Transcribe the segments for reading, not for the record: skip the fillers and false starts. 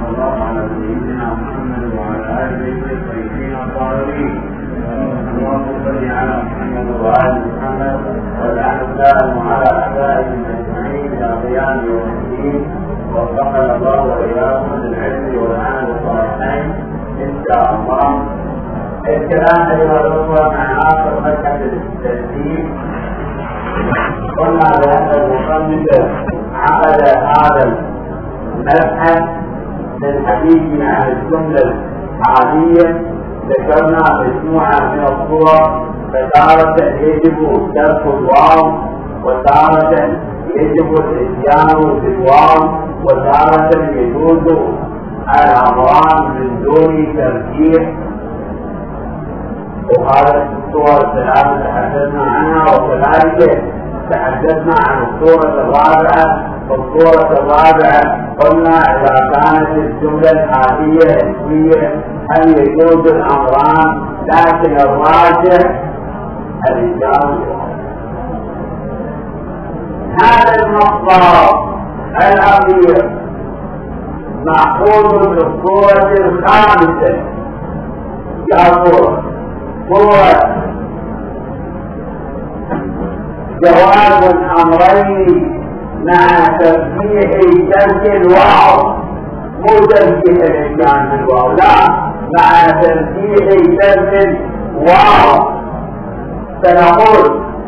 الله على سيدنا محمد وعلى آله الطيبين الطاهرين. اللهم صل على محمد وآل محمد واجعل السلام على أعدائهم أجمعين إلى قيام يوم الدين. وفقنا الله وإياكم للعلم والعمل الصالحين إن شاء الله. الكلام أيها الأخوة مع آخر مركز التسليم. قلنا بأن المصنف عقد هذا المبحث للحديث عن الجملة الحالية. ذكرنا مجموعة من الصور، فتارة يجب ترك الواو، وتارة يجب الاتيان بالواو، وتارة يجوز الأمران من دون ترجيح. وهذه الصور الثلاثة تحدثنا عنها، وكذلك تحدثنا عن الصورة الرابعة. والصورة الرابعة قلنا إذا كانت الجملة الحالية اسمية هل يجوز الأمران، لكن الراجح الإجابة. هذا المصدر الأخير مأخوذ من الصورة الخامسة. يقول صورة جواز الأمرين مع ترجيح ترك الواو، مو ترجيح الإتيان بالواو، لا، مع ترجيح ترك الواو. فنقول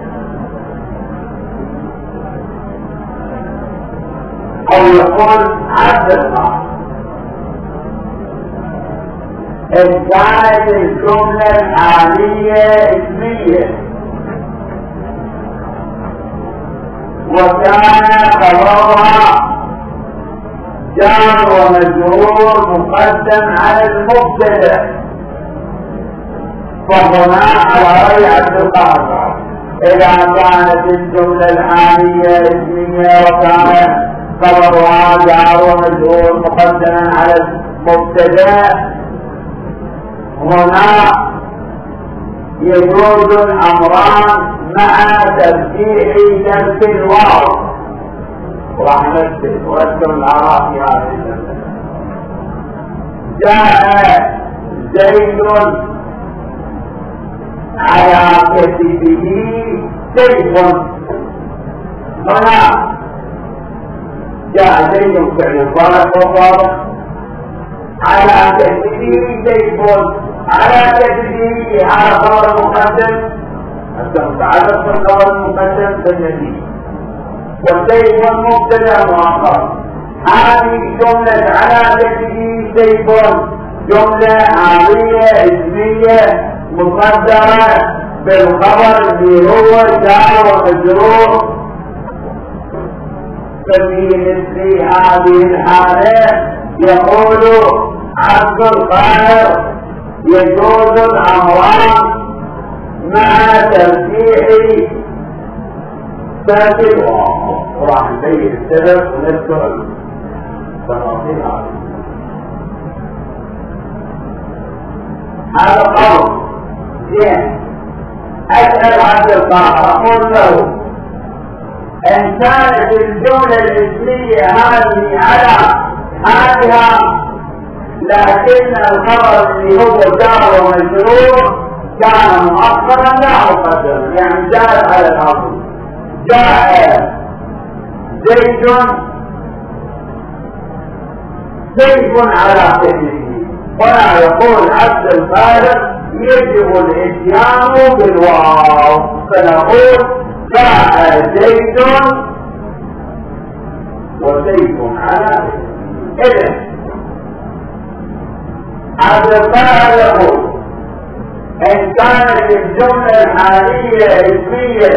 أو يقول عبد الله إن كانت الجملة الحالية اسمية وكان خبرها جار ومجرور مقدم على المبتدأ، فهنا على رأي عبد القادر إذا كانت الجملة الحالية اسمية وكان خبرها جار ومجرور مقدما على المبتدأ، هنا يجوز الأمران مع ترجيح ترك الواو. وراح نكتب ونذكر الآراء في هذه المسألة. جاء زيد على كتفه سيف. هنا جاء زيد فعل صالح وصالح على كتفه سيف، على كتفه على خبر المقدم حتى متعلق بالخبر المقدم بالنتيجة، والسيف المبتدأ مؤخر. هذه جملة على كتفه سيف جملة عامية اسمية مقدرة بالخبر اللي هو جار ومجرور. ففي مثل هذه الحالة يقول عبد القاهر يجوز الأمران مع ترجيح ترك الواو. وراح نبين السبب ونذكر التفاصيل هذه. هذا قول زين. أسأل عبد القاهر أقول له إن كانت الجملة الاسمية هذه على حالها، لكن الخبر اللي هو جار ومجرور كان مؤخرا لا مقدما، يعني جاء على الأصل. جاء زيد سيف على كتفه، ولا يقول عبد القاهر يجب الاتيان بالواو، فنقول جاء زيد وسيف على كتفه. إذن عبد القاهر يقول إن كانت الجملة الحالية اسمية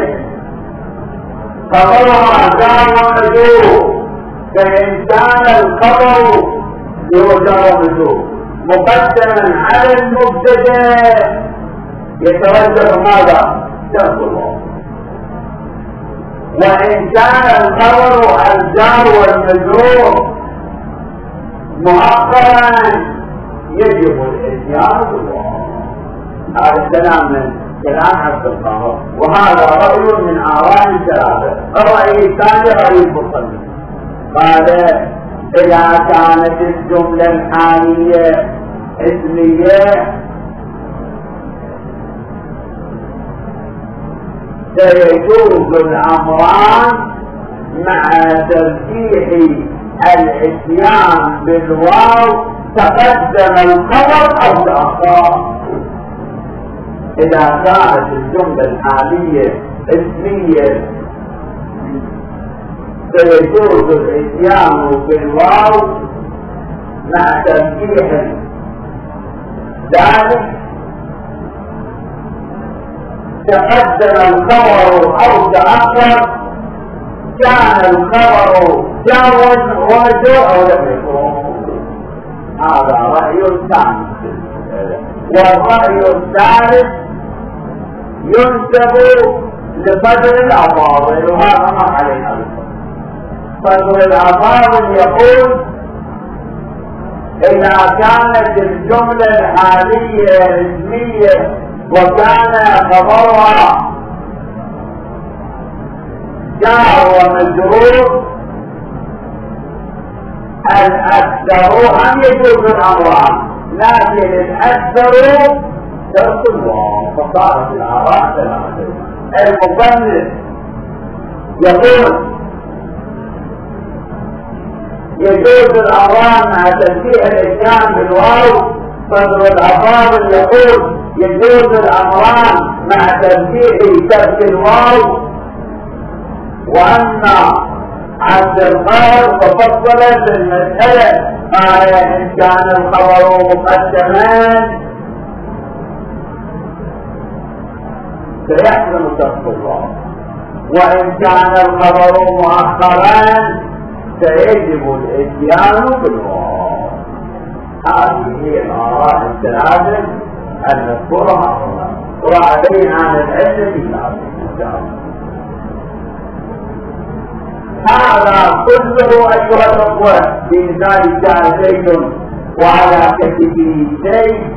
خبرها جار ومجرور، فإن كان الخبر هو جار ومجرور مقدما على المبتدأ يتوجه ماذا؟ ترك الواو. وإن كان الخبر الجار والمجرور مؤخرا يجب الاتيان بالواو. هذا الكلام من كلام عبد القاهر، وهذا رأي من آراء الثلاثة. الرأي الثاني رأي المصنف، قال إذا كانت الجملة الحالية اسمية سيجوز الأمران مع ترجيح الاتيان بالواو تقدم الخبر أو تأخر. إذا كانت الجملة الحالية اسمية سيجوز الاتيان بالواو مع ترجيح ذلك تقدم الخبر أو تأخر، كان الخبر جاوز وجه أو لم يكن. هذا رأي ثاني. والرأي الثالث ينسب لفضل الأفاضل، وهذا ما علينا. فضل الأفاضل يقول إذا كانت الجملة الحالية اسمية وكان خبرها جار ومجرور الأكثر أن يجوز الأمران، لكن الأكثر ترك الواو. فصارت الآراء ثلاثة. المصنف يقول يجوز الأمران مع تنبيه الإتيان بالواو. صدر الأفاضل يقول يجوز الأمران مع تنبيه ترك الواو. وأما عبد القادر تفصل في المسألة قال إن كان الخبر مقدما سيحسن ترك الواو، وإن كان الخبر مؤخرا سيجب الاتيان بالواو. هذه هي الآراء الثلاثة المذكورة هنا، وعلينا عن العلم بالله. هذا كله أيها الأخوة في مثال جاء زيد وعلى كتفه شيء.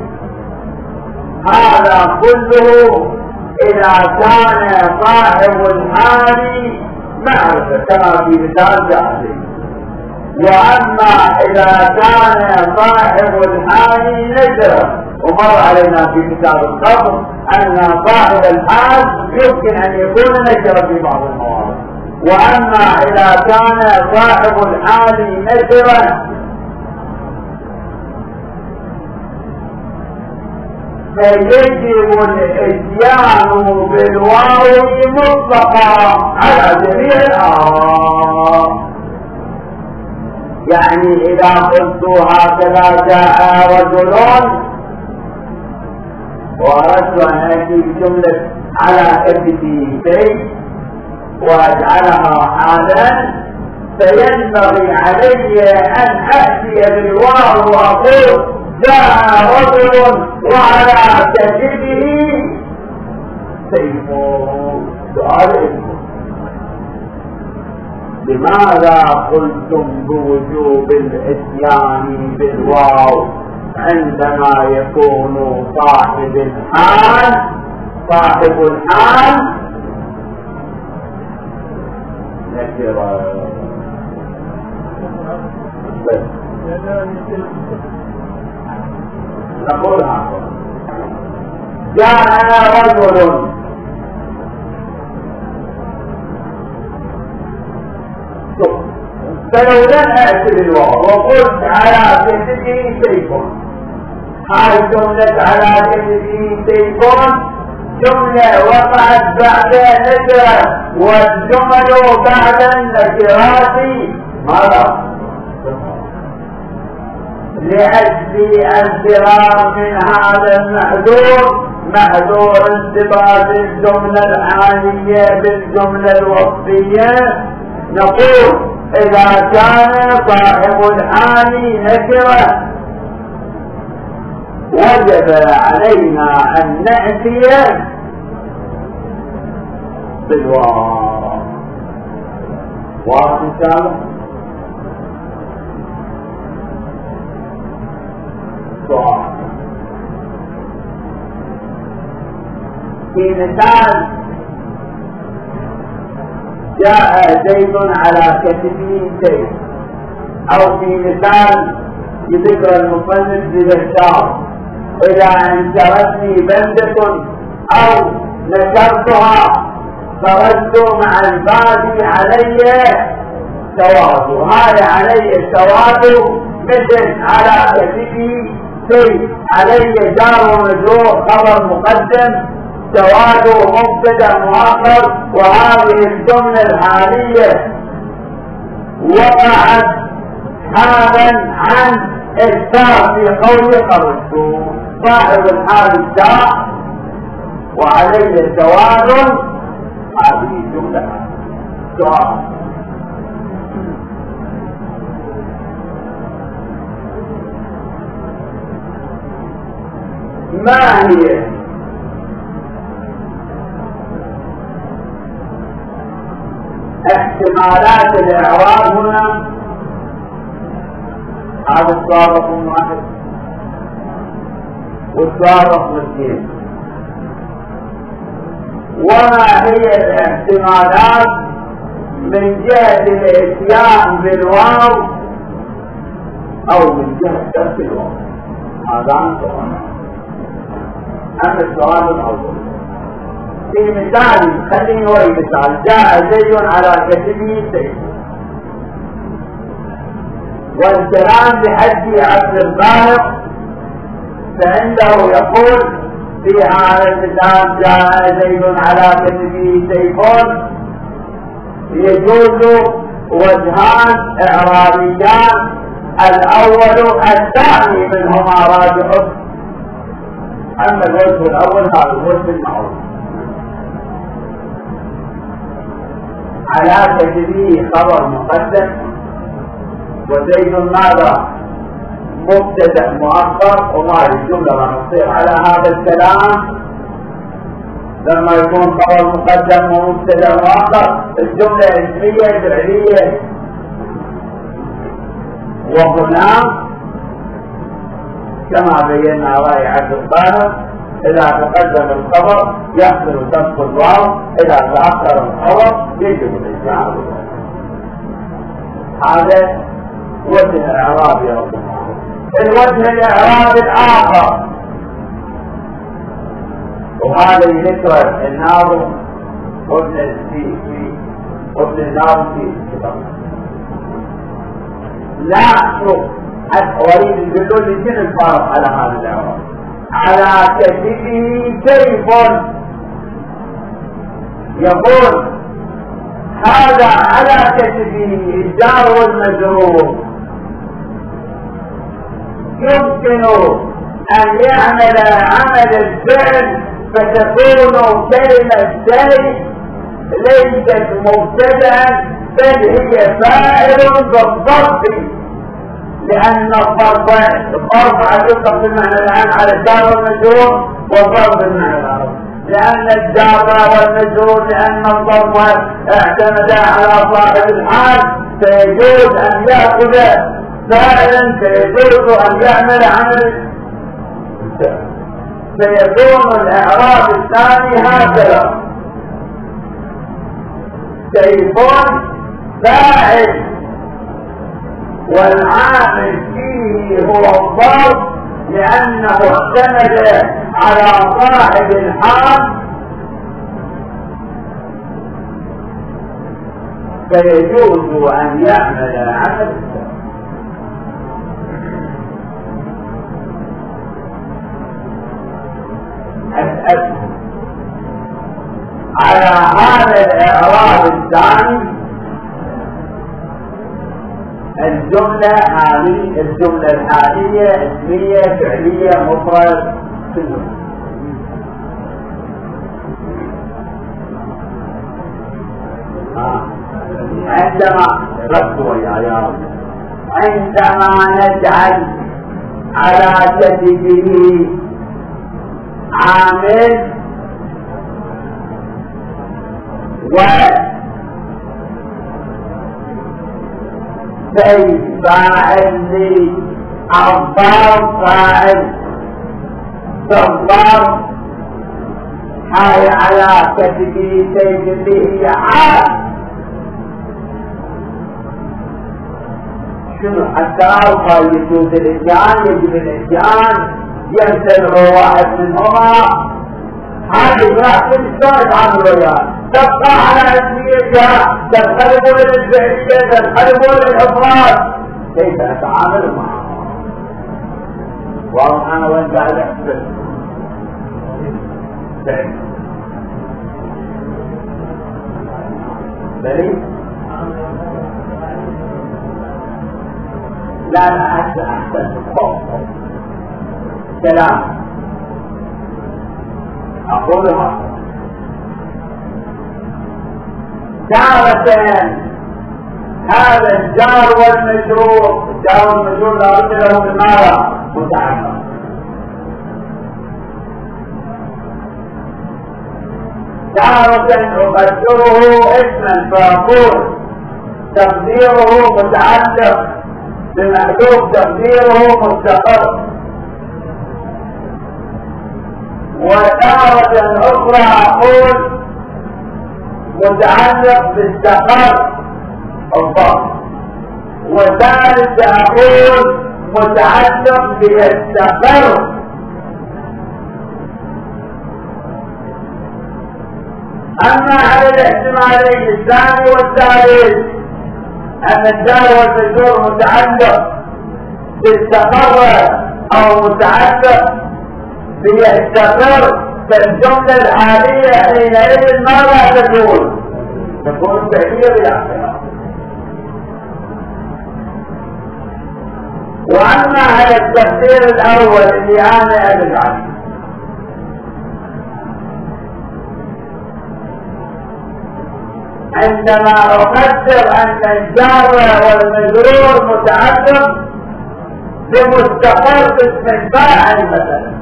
هذا كله إذا كان صاحب الحال معرفة كما في مثال جاء زيد. وأما إذا كان صاحب الحال نكرة، ومر علينا في كتاب القبر أن صاحب الحال يمكن أن يكون نكرة في بعض المواضع. وأما إذا كان صاحب الحال نكرا فيجب الاتيان بالواو مطلقا على جميع الآراء. يعني إذا قلت هكذا جاء رجل وأردت أن أتي بجملة على كتفه شيء وأجعلها حالا، فينبغي علي أن أأتي بالواو وأقول جاء رجل وعلى كتفه سيف. سؤال: لماذا قلتم بوجوب الاتيان بالواو عندما يكون صاحب الحال نكرة؟ نقولها جاء رجل فلو لم أأتي بالواو وقلت على كتفه سيف، هاي جملة على كتفه سيف جملة وقعت بعد نكرة، والجمل بعد النكرات ماذا؟ لأجل الفرار من هذا المحذور، محذور انتباه الجملة الحالية بالجملة الوصفية، نقول إذا كان صاحب الحال نكرة وجب علينا أن نأتي بالواو. واضح إن شاء الله؟ سؤال: في مثال جاء زيد على كتفه سيف، أو في مثال يذكر المصنف بالإشارة: إذا انشرتني بلدة أو نشرتها خرجت مع البادي علي سواد. هذا علي السواد مثل على كتفي شيء، علي جار ومجرور خبر مقدم، سواد مبتدا مؤخر. وهذه الجملة الحالية وقعت حالا عن التاء في قول خرجت. صاحب الحال التاء وعلي سواد، هذه الجملة. سؤال: ما هي احتمالات الإعراب هنا؟ هذا السؤال رقم 1 والسؤال رقم 2. وما هي الاحتمالات من جهة الاتيان بالواو أو من جهة ترك الواو؟ هذان سؤالان. أما السؤال الأول في مثال، خليني أوري مثال: جاء زيد على كتفه سيف، والكلام بحج عبد البالغ، فعنده يقول في هذا المثال: جاء زيد على كتفه سيف، يجوز وجهان إعرابيان، الأول الثاني منهما راجح. أما الوجه الأول هذا الوجه المعروف: على كتفه خبر مقدم، وزيد ماذا؟ مبتدأ مؤخر. وما الجملة راح تصير على هذا الكلام لما يكون خبر مقدم ومبتدأ مؤخر. الجملة اسمية فعلية. وهنا كما بينا رأي عبد البالغ: إذا تقدم الخبر يحصل تسقط الواو، إذا تأخر الخبر يجب الإجماع. هذا وجه الإعراب يا رب. الوجه الإعرابي الآخر، وهذا يذكر الناظم وابن الناظم في الكتاب. لا شوف أريد يقول لي شنو الفارق على هذا الإعراب: على كتفه سيف. يقول هذا على كتفه الجار والمجرور، يمكن أن يعمل عمل الفعل فتكون كلمة سيف ليست مبتدأ بل هي فاعل بالضبط، لأن الضرب عدوك بالمعنى الآن على الجار والمجرور، والضرب بالمعنى الآخر لأن الجار والمجرور، لأن الضرب اعتمد على صاحب الحال، فيجوز أن يأخذ فاعلا، فيجوز أن يعمل عمل، فيكون الإعراب الثاني هكذا: سيكون فاعل والعامل فيه هو الضرب، لأنه اعتمد على صاحب الحال، فيجوز أن يعمل عمل. أسأل على هذا الإعراب الثاني الجملة هذه الجملة الحالية اسمية فعلية مفرد كله. عندما ركزوا يا رب، عندما نجعل على كتفه عامل سيف فاعل لي الضرب فاعل بالضرب، هاي على كتفه سيف اللي هي حال شنو حتى وقال يجوز الاتيان يجب الاتيان يمتنع واحد منهما هذه راح تشتغل عن الرياض تبقى على اسميتها تنقلب للفعلية تنقلب للافراد كيف اتعامل معها والله انا وانت على احسن بلي لا احسن كلام أقولها تارة هذا الجار والمجرور الجار والمجرور لا بد له بماذا متعلق تارة أقدره اسما فأقول تقديره متعلق بمحذوف تقديره مستقر وتارة أخرى أقول متعلق باستقر الضبط وثالث أقول متعلق بيستقر أما على الاحتمالين الثاني والثالث أن الجار والمجرور متعلق باستقر أو متعلق بيستقر فالجملة الحالية حينئذ ماذا تقول؟ تكون فعلية بلا خلاف. وأما على التفسير الأول اللي أنا أدل عنه عندما أقدر أن الجار والمجرور متعلق بمستقر اسم الفاعل مثلا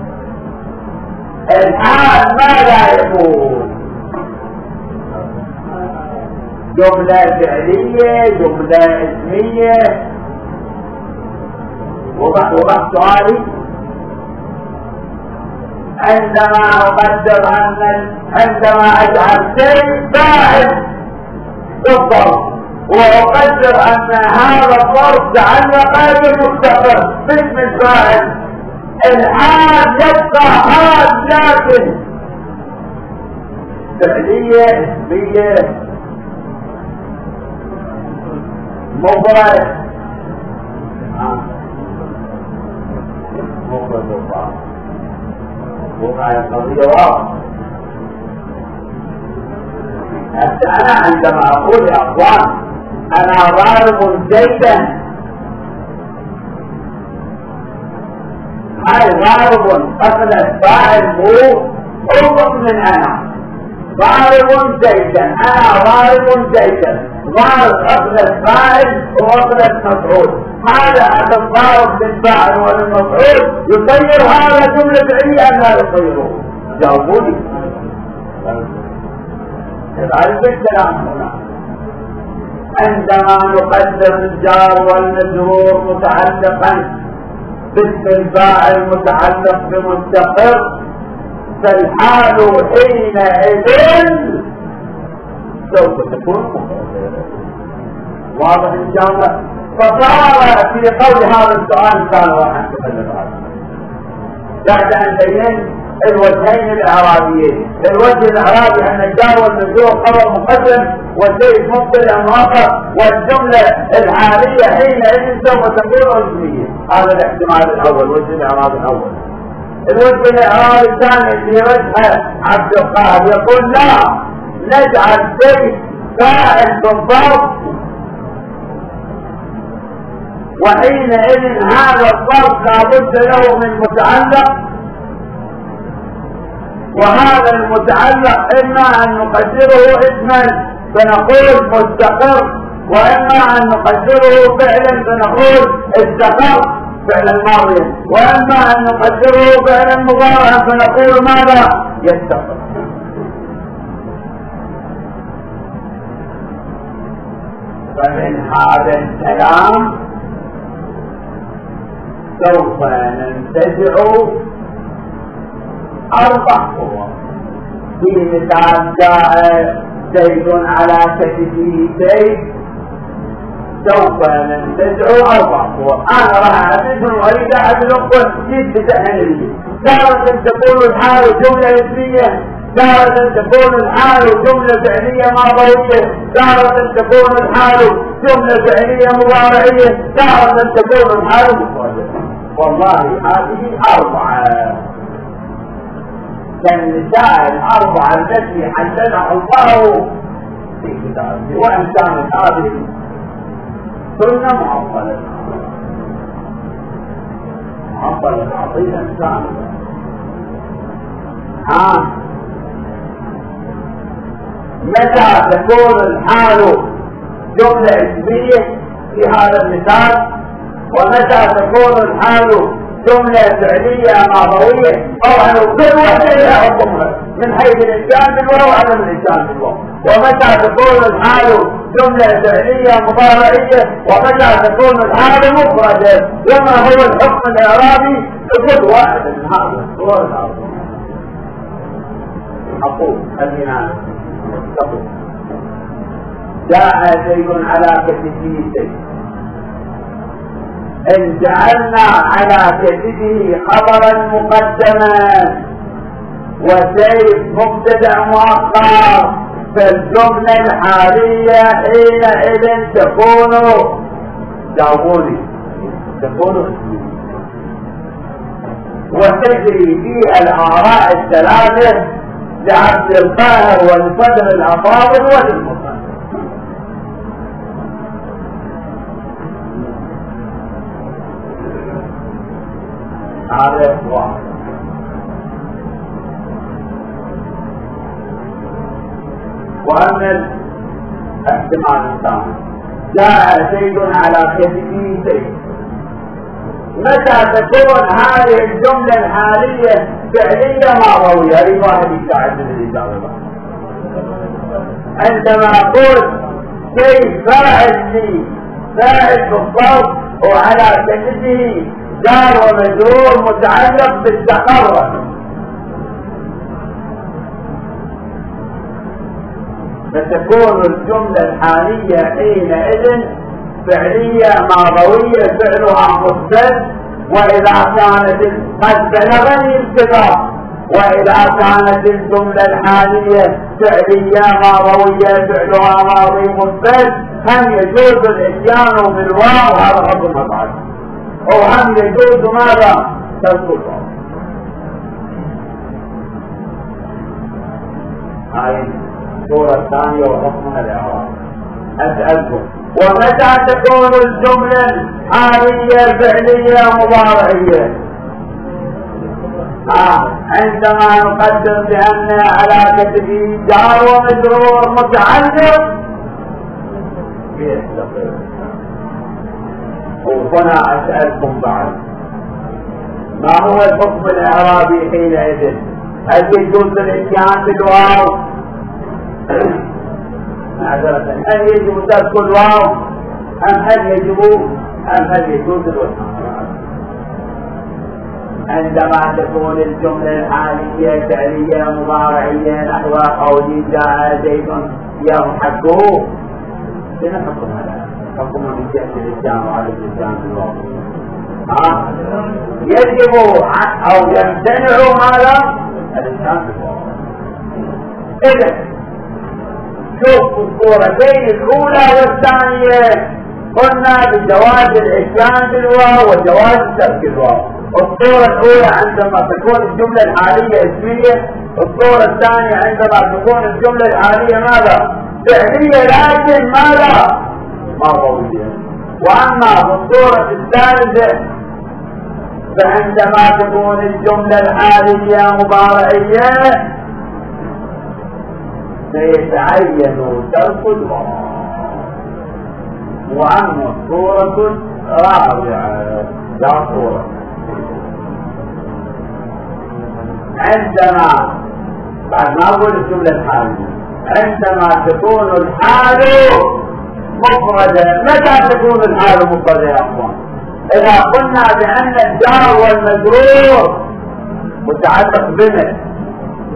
الحال ماذا يكون؟ جملة فعلية جملة اسمية وضح سؤالي عندما أقدر عندما أجعل شيء فاعل بالضبط وأقدر أن هذا الظرف تعلق بمستقر باسم الفاعل الحال يبقى حال لكن فعلية اسمية مضارع وقع القضية واضحة. أنا عندما أقول يا أخوان أنا ضارب زيدا هاي ضارب أصل الفاعل هو أفضل من أنا ضارب زيدا أنا ضارب زيدا ضارب أصل الفاعل وأصل المفعول هذا الضارب للفاعل وللمفعول يصير هذا جملة فعلية أم لا يصيره؟ جاوبوني. تعرف الكلام هنا عندما نقدر الجار والمجرور متعلقا باسم الفاعل متعلق بمستقر فالحال حينئذ سوف تكون مختلفة. واضح ان شاء الله. فصار في قول هذا السؤال كان واحد تكلم بعد ان بين الوجهين الاعرابيين. الوجه الاعرابي ان الجار والمجرور خبر مقدم والشيء مبتدأ مؤخر والجمله الحاليه حينئذ سوف تكون اسميه. هذا الاحتمال الاول الوجه الاعرابي الاول. الوجه الاعرابي الثاني اللي وجهه عبد القاهر يقول لا نجعل شيء فاعل بالضبط وحينئذ هذا الضرب لابد له من متعلق وهذا المتعلق إما أن نقدره اسما فنقول مستقر وإما أن نقدره فعلا فنقول استقر فعلا ماضيا وإما أن نقدره فعلا مضارعا فنقول ماذا يستقر. فمن هذا الكلام سوف ننتزع 4 صور. في مثال جاء زيد على كتفه زيد سوف ننتزع 4 صور. انا راح اعددهم واريد اعدلهم جد تأهيلية. تارة تكون الحال جملة اسمية، تارة تكون الحال جملة فعلية ماضية، تارة تكون الحال جملة فعلية مضارعية، تارة تكون الحال مفردة. والله هذه 4 كالنساء 4 التي حددها الله في كتابه. وان كانت هذه سنة معطلة عظيما كاملة. متى تكون الحال جملة اسمية في هذا المثال، ومتى تكون الحال جملة فعلية ماضوية؟ طبعا كل واحدة لها حكمها من حيث الإتيان بالواو وعدم الإتيان بالواو. ومتى تكون الحال جملة فعلية مضارعية، ومتى تكون الحال مفردة. وما هو الحكم الإعرابي لكل واحد من هذا الصور الأربعة. أقول خلينا نتفق. جاء زيد على كتفه سيف. إن جعلنا على كتفه خبرا مقدما وسيف مبتدأ مؤخر، فالجملة الحالية حينئذ تكون جاوبوني وتجري فيها الآراء الثلاثة لعبد القاهر والفضل الأفاضل وللمصنف. هذا واحد. وأما الاحتمال الثاني، جاء زيد على كتفه سيف. متى تكون هذه الجملة الحالية فعلية ماضوية؟ هذه واحد يساعد من الإجابة. عندما أقول كيف فاعل لي فاعل بالضبط وعلى كتفه جار ومجرور متعلق بالتقرر، فتكون الجملة الحالية حينئذ فعلية ماضوية فعلها مثبت. وإذا كانت قد بلغني الكتاب، وإذا كانت الجملة الحالية فعلية ماضوية فعلها ماضي مثبت، هم يجوز الاتيان بالواو. هذا حكم مبعث. وهم يجوز ماذا؟ تذكر. هاي الصورة الثانية وحكمها الإعراب. أسألكم، ومتى تكون الجملة الحالية فعلية مضارعية؟ عندما نقدم بأن على كتفه جار ومجرور متعلق بيستقر. وهنا أسألكم بعد، ما هو الحكم الإعرابي حينئذ؟ هل يجوز الاتيان بالواو؟ معذرة، هل يجب ترك الواو هل يجوز الوثن؟ عندما تكون الجملة الحالية فعلية مضارعية نحو قوله جاء زيد يضحكه، شنو حكم هذا؟ حكم من جهة الإتيان وعلى الإتيان بالواو. يجب أو يمتنع ماذا؟ الإتيان بالواو. إذن شوف الصورتين الأولى والثانية قلنا بجواز الإتيان بالواو وجواز ترك الواو. الصورة الأولى عندما تكون الجملة الحالية اسمية، الصورة الثانية عندما تكون الجملة الحالية ماذا؟ فعلية لكن ماذا؟ ماضوية. وأما في الصورة الثالثة فعندما تكون الجملة الحالية مضارعية سيتعين ترك الواو. وأما الصورة الرابعة لا صورة، عندما بعد ما أقول الجملة الحالية، عندما تكون الحال مفردة. متى تكون الحال مفردة يا أخوان؟ إذا قلنا بأن الجار والمجرور متعلق بمن؟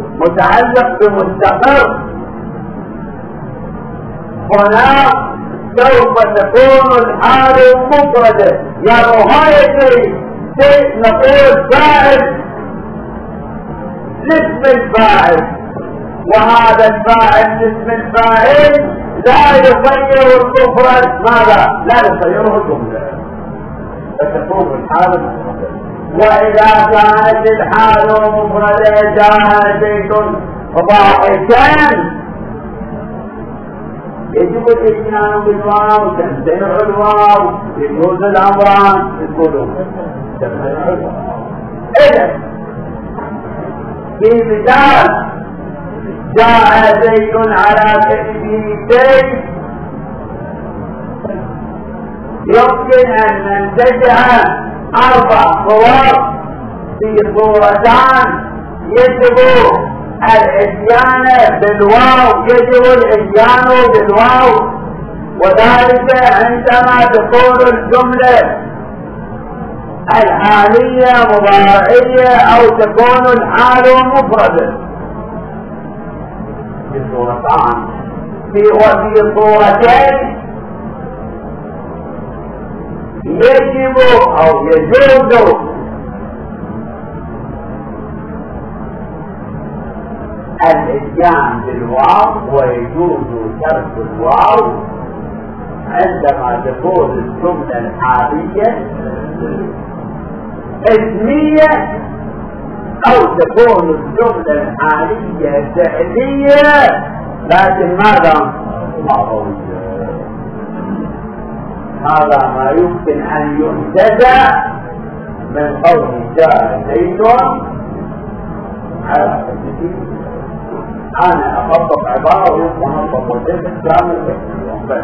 متعلق بمستقر. هنا سوف تكون الحال مفردة. يعني هاي شيء نقول فاعل لاسم الفاعل، وهذا الفاعل لاسم الفاعل لا يغير المفرد ماذا؟ لا يغيره الجملة، فتكون الحال مفردة. وإذا كانت الحال مفردة جاء زيد ضاحكا يجب الاتيان بالواو، تمتنع الواو، يجوز الامران يقولون تمتنع الواو. اذا في مثال جاء زيد على كتفه سيف، يمكن ان ننتجع 4 صور في صورتان يجب الاتيان بالواو، يجب الاتيان بالواو، وذلك عندما تكون الجملة الحالية مضارعية او تكون الحال مفردة. في صورتان وفي صورتين يجب او يجوز الاتيان بالواو ويجوز ترك الواو عندما تكون الجملة الحالية اسمية او تكون الجملة الحالية فعلية لكن ماذا؟ ماضية. هذا ما يمكن ان ينتزع من قول جاء زيد على كتفه. أنا أخطط عبارة وأخطط وزيد كامل بس.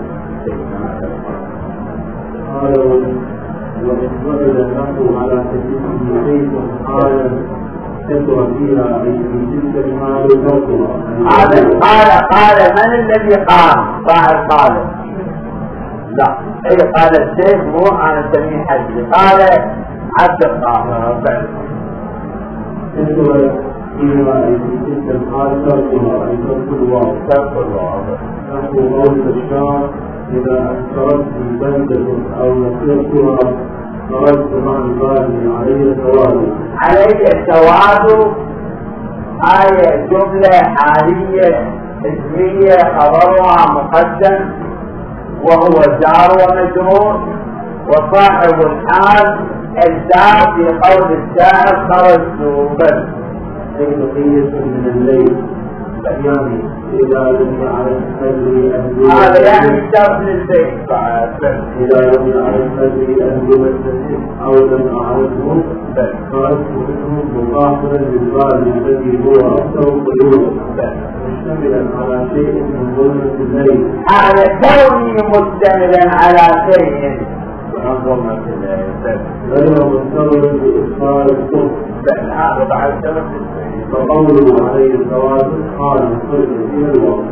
قال وإن وجد النص على كتفه زيد حالا كثر فيها أي في تلك الحال كثر. قال من الذي قال؟ قال لا إيه قال الشيخ مو أنا سميه حجي، قال عبد القاهر بس. كثر فيها أي في تلك الحال كثر أي ترك الواو. نحو قول الشعر إذا أثرت في بلدة أو نصرتها خرجت مع الباني علي السواد. علي السواد هاي جملة حالية اسمية خبرها مقدم وهو جار ومجرور، وصاحب الحال الدار في قول الشاعر خرجت بس. أي بقية من الليل يعني إذا لم يعرف فدري أهل هذا يعني الشرط للبيت إذا لم يعرف فدري أهل مسجد أو لم أعرفه فأردت منه مقاصدا للبال الذي هو أكثر قلوب مشتملا على شيء من ظلمة الليل. هذا كوني مشتملا على شيء من ظلمة الليل غير مستمر بإصرار الصبح. هذا بعد سبب فقوله عليه الصلاة قال ترك فيها الواو.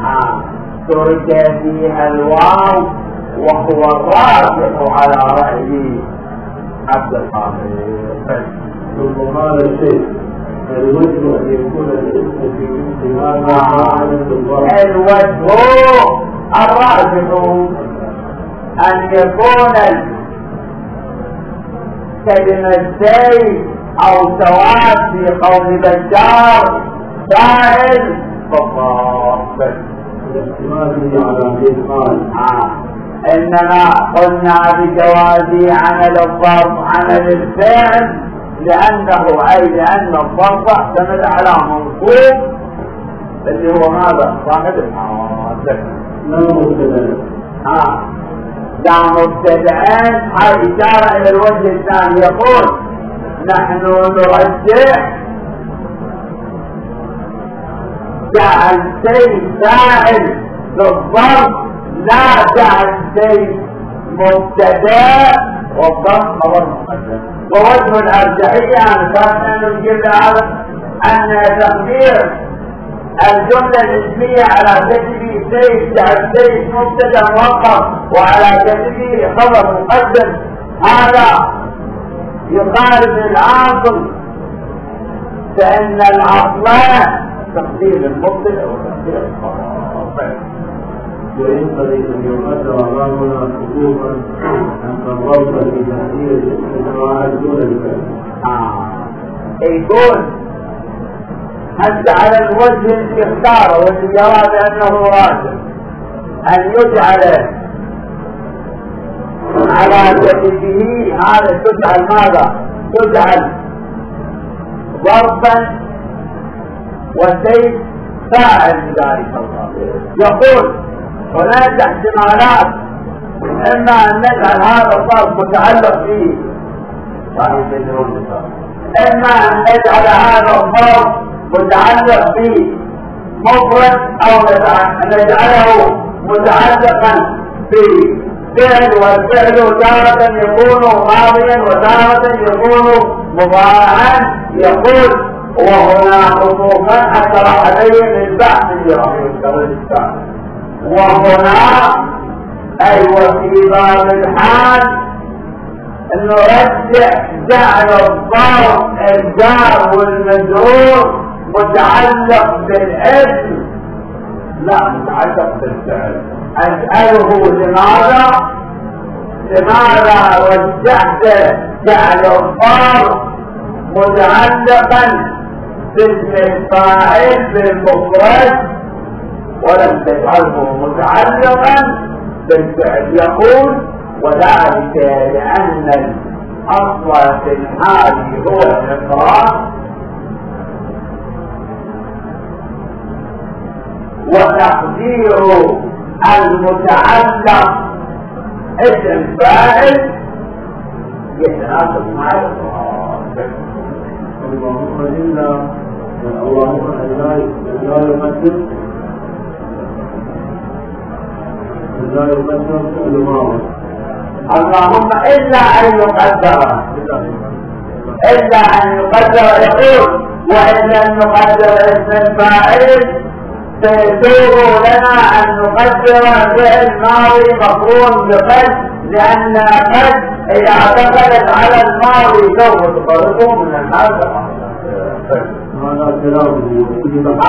ترك فيها الواو وهو الراجح على رأي عبد القادر. ثم قال الشيخ الوجه أن يكون الاسم في مثل هذا الوجه الراجح أن يكون كلمة زيد أو سواد في قول بشار فاعل فقط باعتماده على الإدخال. إنما قلنا بجوازه عمل الظرف عمل الفعل لأن الظرف اعتمد على منصوب اللي هو ماذا؟ صاحب الحال. لا مبتدأ. لا مبتدأين. هاي إشارة إلى الوجه الثاني. يقول نحن نرجح جعل شيء فاعل بالظرف لا جعل شيء مبتدأ والظرف خبر مقدم. ووجه الأرجحية أن كان نجيب هذا أن تقدير الجملة الاسمية على كتفه شيء جعل شيء مبتدأ موقف وعلى كتفه خبر مقدم هذا يقارب العاصل، فإن العصلان تقدير المبتدأ وتقدير الخبر. وينبغي أن يقدر أمامنا خصوصا أن الربط الإباحية للإسراء دون الفعل. يقول حتى على الوجه اللي اختاره واللي يرى بأنه راجع أن يجعل على جسده هذا تجعل ماذا؟ تجعل ضربا والسيف فاعل بذلك الله. يقول هناك احتمالات، إما أن نجعل هذا الضرب متعلق به، إما أن نجعل هذا الضرب متعلق به مفرد أو نجعله متعلقا بفعل، والفعل تارة يكون ماضيا وتارة يكون مضارعا. يقول وهنا خصوصا حتى راح عليه البحث اللي راح يشتغل، وهنا أي وفي باب الحال نرجع جعل الضرب الجار والمجرور متعلق بالاسم لا متعلق بالفعل. أسأله لماذا رجعت جعل الضرب متعلقا باسم الفاعل بالمفرد ولم تجعله متعلقا بالفعل؟ يقول وذلك لأن الأصل في الحال هو الإقرار، وتقدير المتعلق اسم فاعل يتناسب مع الإقرار. اللهم إلا اللهم لا يقدر فعل ماضي، اللهم إلا أن يقدر، إلا أن يقدر. يقول وإن لم نقدر اسم الفاعل سيسوغ لنا أن نقدر فعل ماضي مقرون بقد، لأن قد إذا اعتقدت على الماضي سوف تطرقه من الماضي. هذا كلامه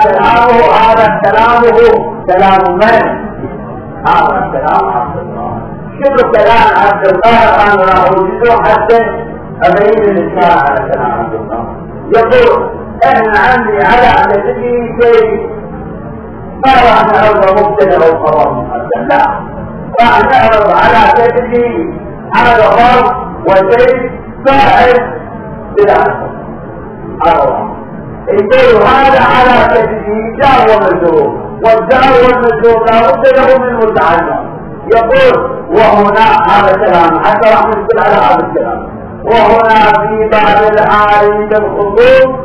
كلام من؟ هذا كلام عبد الله. شنو كلام عبد الله؟ أنا أوجده حتى أبين الإشكال على كلام عبد الله. يقول إحنا عندي على جسدي شيء ما راح نعرض مبتدأ أو خبر مقدم، لا راح نعرض على جسدي هذا ضرب وشيء فاعل بلا حكم. يقول هذا على جسدي جار ومجرور، والجار والمجرور لا بد له من متعلق. يقول وهنا هذا كلام حتى راح نشتغل على هذا الكلام. وهنا في بعض الحال بالخصوص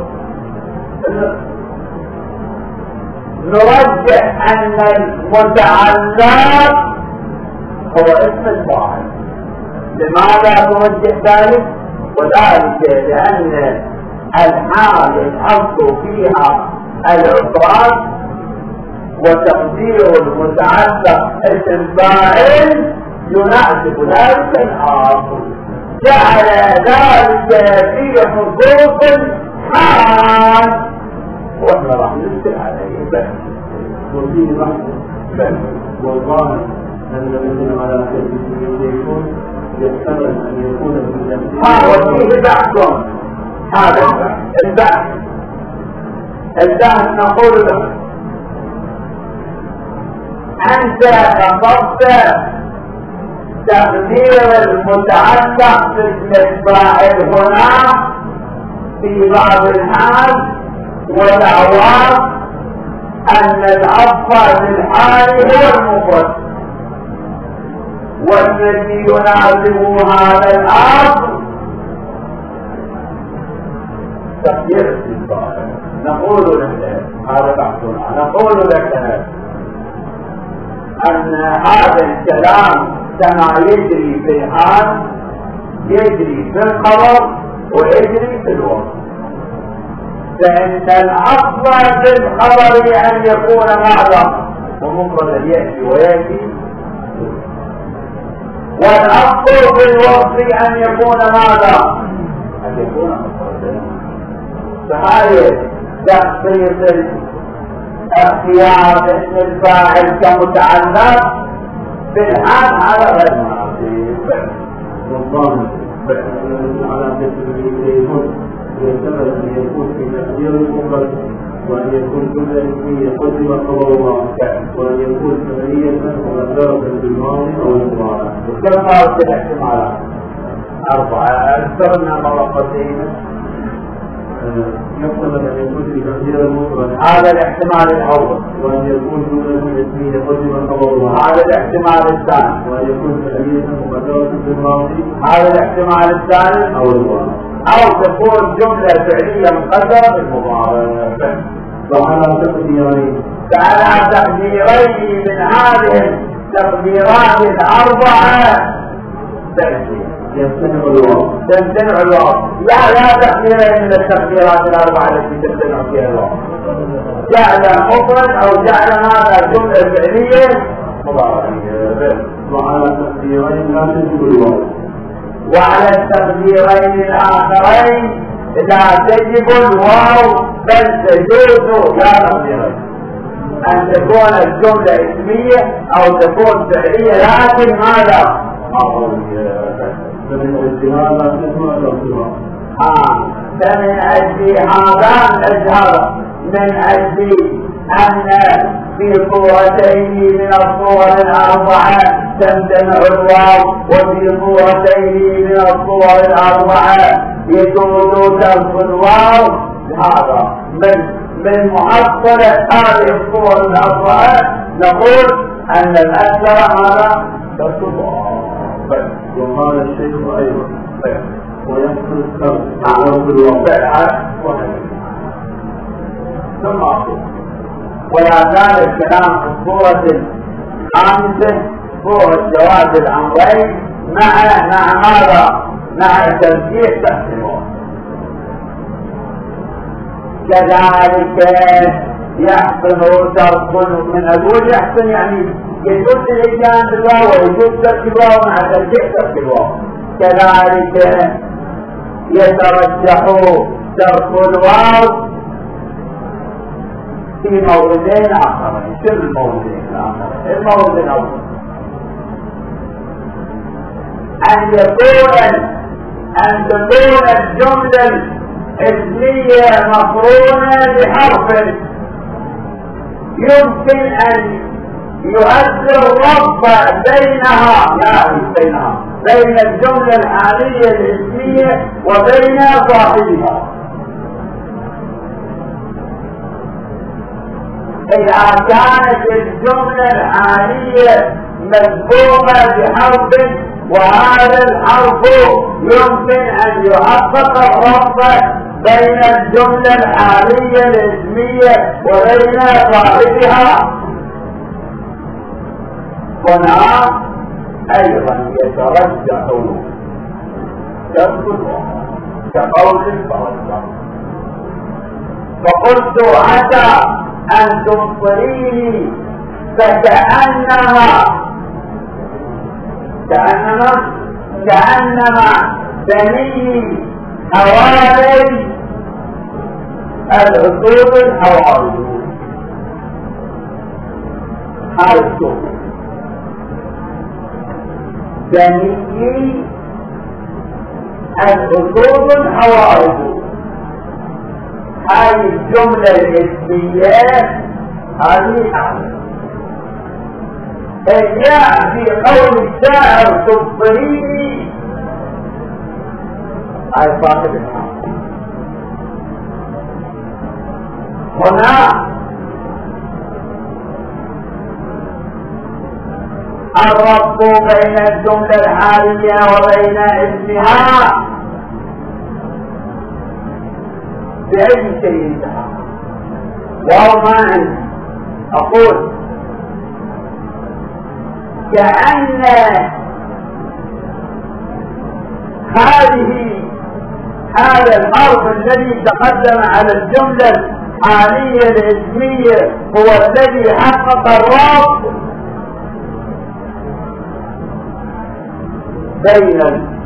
نرجح أن المتعلق هو اسم الفاعل. لماذا نرجح ذلك؟ وذلك لأن الحال الأصل فيها الإفراد، وتقدير المتعلق اسم فاعل يناسب ذلك الأصل، جعل ذلك في خصوص حال، واحنا راح نشتغل عليه بس. وفيه بحث والظاهر أن مثل على كلمة يكون يحتمل أن يكون في نفسه. وفيه بحث. هذا البحث نقول له أنت قصدت تقدير المتعلق باسم الفاعل هنا في بعض الحال، والأعوام أن الأصل للحال هو المفرد، والذي يناسب هذا الأصل تقدير اسم الفاعل. نقول لك هذا بحثنا، نقول لك أن هذا الكلام كما يجري في الحال يجري في الخبر ويجري في الوقت. فإن الأصل في الخبر أن يكون ماذا؟ ومفرد يأتي ويأتي، والأصل في الوقت أن يكون ماذا؟ أن يكون مفردا. فهذه تخصيص اختيار اسم الفاعل كمتعلق بالحال على غير مناسب. والضامن على تسميته يحتمل أن يكون في تقدير المفرد، وأن يكون جملة اسمية قدم خبرها، وأن يكون فعلية مؤثرة بالماضي أو المضارع. كم مرة الاحتمالات؟ 4. اذكرنا مرتين. يحتمل أن يكون في تقدير المفرد، هذا الاحتمال الأول. وأن يكون جملة اسمية قدم خبرها، هذا الاحتمال الثاني. وأن يكون فعلية مؤثرة بالماضي، هذا الاحتمال الثالث. أو المضارع. أو تكون جملة فعلية مقدرة بالمضارع. وعلى تقديرين. فعلى تقديرين من هذه التقديرات الأربعة يمتنع الواو. تمتنع الواو. لا تقديرين من التقديرات الأربعة التي تمتنع فيها الواو. جعل مفرد أو جعل هذا جملة فعلية مضارعية. وعلى تقديرين لا تجب الواو. وعلى التقديرين الآخرين لا تجب الواو، بل تجوز لا تقديرين، أن تكون الجملة اسمية أو تكون فعلية، لكن هذا فمن أجل هذا تسمع الارتباط. فمن أجل هذا الأجهر، من أجل أن في صورتين من الصور الأربعة تمتنع الواو، وفي صورتين من الصور الأربعة يجوز ترك الواو. هذا من محصلة هذه الصور الأربعة نقول أن الأكثر هذا ترك الواو. وقال الشيخ أيضا ويحصل الترك الواو. ثم أقول ولا زال الكلام في الصورة الخامسة، صورة جواز الأمرين مع ماذا؟ مع ترجيح تحت الواو. كذلك يحسن ترك، من أقول يحسن يعني يجوز الإتيان بالواو ويجوز ترك الواو مع ترجيح تحت الواو. كذلك يترجح ترك الواو في موردين آخرين. شو الموردين الآخرين؟ المورد الأول أن تكون الجملة الاسمية مقرونة بحرف يمكن أن يؤثر الربط بين الجملة الحالية الاسمية وبين صاحبها. إذا كانت الجملة الحالية مذكورة بحرف وهذا الحرف يمكن أن يحقق الربط بين الجملة الحالية الاسمية وبين صاحبها، هنا أيضا يترجح ترك كقول الفرد. فقلت عسى أن تبصريني كأنما بني حوالي العصور الحوالي. حرصوا بني العصور الحوالي. هذه الجملة الاسمية هذه حالة جاء في قول الشاعر تبصريني هاي صاحب الحال. هنا الربط بين الجملة الحالية وبين اسمها بأي شيء انتهى، وهو ما عندي. أقول كأن هذا الحرف الذي تقدم على الجملة الحالية الاسمية هو الذي حقق الربط بين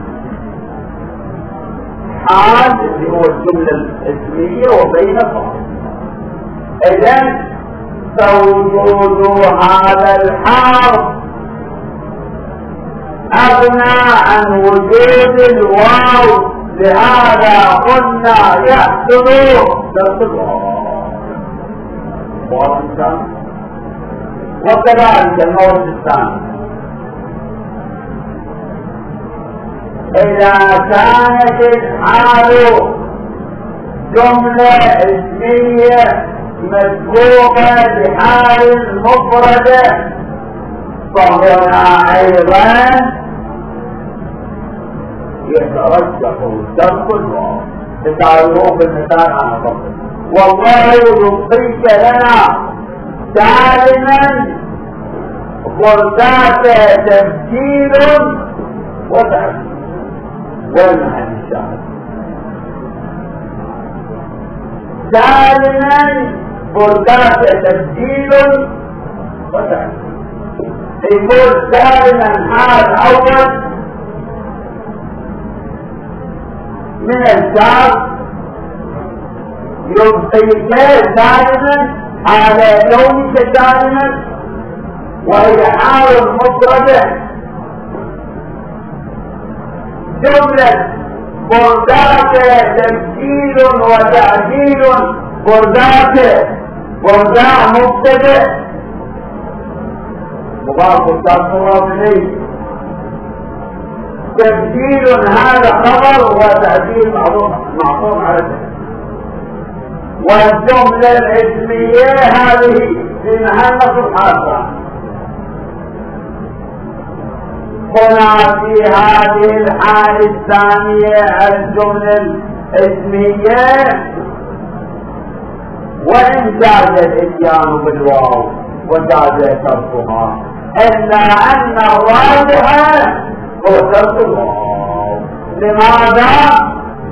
الحال اللي هو الجملة الاسمية وبين الربط. إذن فوجود هذا الحرف أغنى عن وجود الواو، لهذا قلنا يحصل درس الواو. وكذلك المورد الثاني إذا كانت الحال جملة اسمية مسبوقة بحال مفردة، فهنا أيضا يترجح درس الواو. تتعلمون بالمثال عن الضبط. والله يعطيك لنا سالما وذات تفكير وتعليم. والمعنى الشاهد سالما وذات تفكير وتعليم. يقول سالما حال أول من الشعب يبقيك دائما على لونك دائما، وهي حال مفردة. جملة بردات تمثيل وتعديل، بردات برداء مبتدئ مضاف مضاف إليه، تبديل هذا خبر وتعديل معطوف على ذلك. والجملة الاسمية هذه في محل سبحانه. هنا في هذه الحالة الثانية الجملة الاسمية وإن جاز الاتيان بالواو وجاز تركها، إلا أن الراجح هو ترك الواو. لماذا؟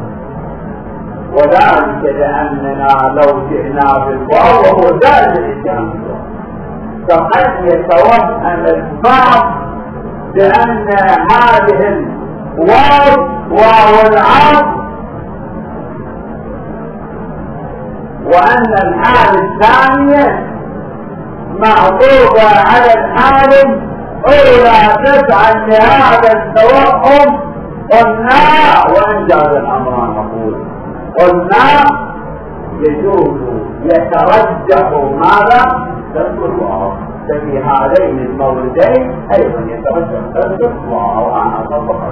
وذلك لأننا لو جئنا بالواو وهو جاز الاتيان بالواو، فقد يتوهم البعض بأن هذه الواو واو العرض، وأن الحال الثانية معطوفة على الحال الأولى. تسعى لهذا التوهم. قلنا وإن جاز الأمر نقول قلنا يجوز يترجح ماذا؟ ترك الواو. ففي هذين الموردين أيضا يترجح ترك الواو. أنا أطبق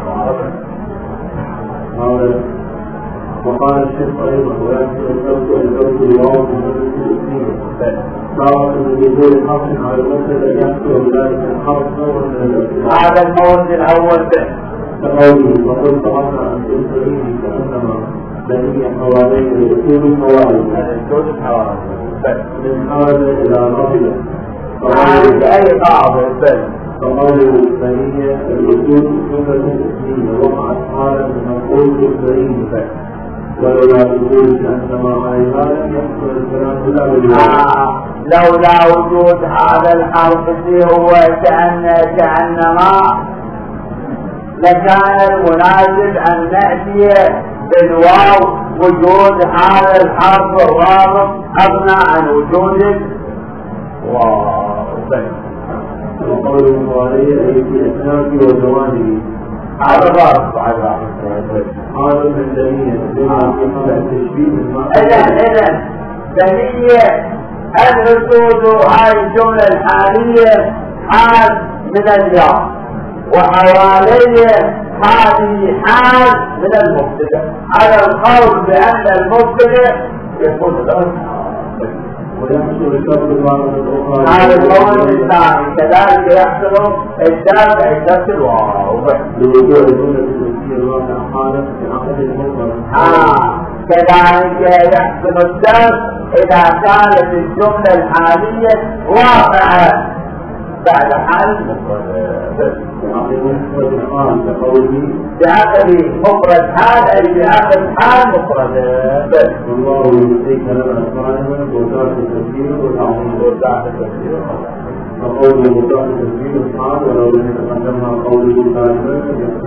وقال الشيخ أيضا ويأتي الزوج الواو من مدرسة الاسمية صارت من نزول الحرف على المبتدأ يحصل بذلك الحرف نوع من الابتداء. هذا المورد الأول كقوله وقلت أصلا أن تنسليه كأنما بني حوالين الأصول الحوالي. هذا الأصول الحوالي من حاجة إلى رفضه. هذه أي قاعدة فقوله بنية الأصول جملة اسمية وقعت حالا من مفعول البنية، ولولا وجود كأنما عليها لم يحصل الكلام بلا وجود. لولا وجود هذا الحرف اللي هو كأنما لكان المناسب أن نأتي بالواو. وجود هذا الحرف الرابط أغنى عن وجود الواو. وقول المضارع أي في أسنافه وجوانبه هذا ضابط هذا من دليل بما في قطع التشبيه. إذن دليل الرسول هاي الجملة الحالية حال من الياء، وحواليه هذه حال من المبتدأ. على القول بأن المبتدأ يكون له ويحصل الشرط المعنى الأخرى. هذا القول الثاني كذلك يحصل الشرط عدة الواو لوقوع الجملة الاسمية الواقعة حالا في عقد المفرد. كذلك يحصل الشرط إذا كانت الجملة الحالية واقعة بعد حال مفرد. بعقد مفرد حال أي بعقد حال مفرد. والله يؤتيك لنا صالحا وذات التفسير والتعظيم. وقوله مضاف تسليم الحال ولو لم يتقدمها قوله تعالى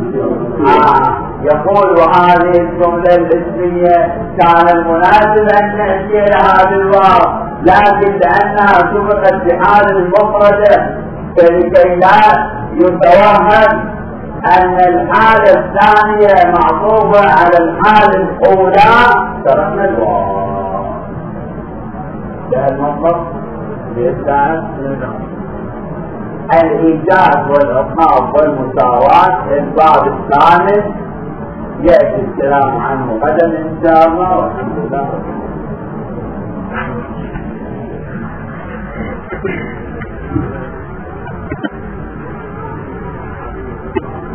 يقول وهذه الجملة الاسمية كان المناسب أن نأتي لها بالواو، لكن لأنها سبقت بحال المفردة فلكي لا يتوهم أن الحالة الثانية معطوفة على الحالة الأولى تركنا الواو. ده المطلب لإثبات الإيجاز والإطلاق والمساواة. الباب الثالث يأتي الكلام عنه غدا إن شاء الله، والحمد لله.